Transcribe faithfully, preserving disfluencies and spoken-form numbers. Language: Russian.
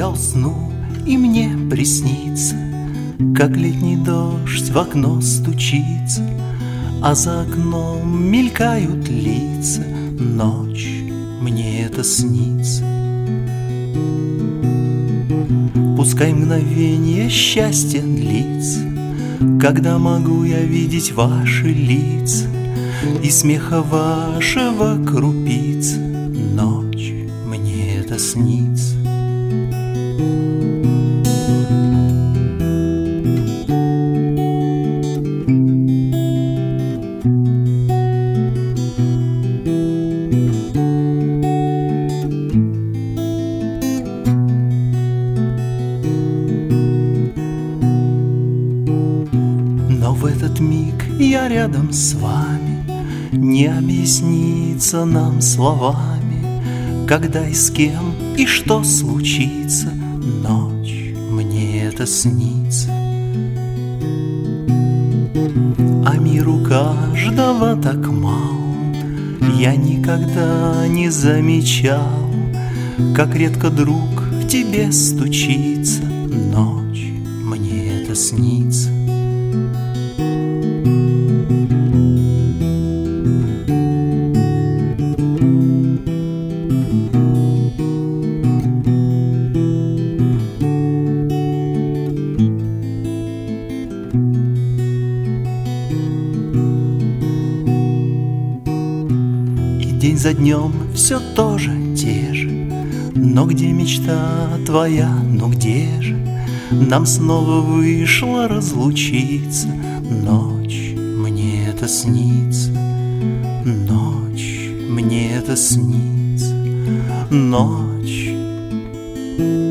я усну, и мне приснится, как летний дождь в окно стучится, а за окном мелькают лица. Ночь, мне это снится. Пускай мгновение счастья длится, когда могу я видеть ваши лица и смеха вашего крупицы. Ночь, мне это снится. Но в этот миг я рядом с вами, не объяснится нам словами, когда и с кем и что случится. Ночь, мне это снится. А миру каждого так мало, я никогда не замечал, как редко друг к тебе стучится. Ночь, мне это снится. День за днем все тоже те же, но где мечта твоя, ну где же нам снова вышло разлучиться? Ночь, мне это снится. Ночь, мне это снится. Ночь.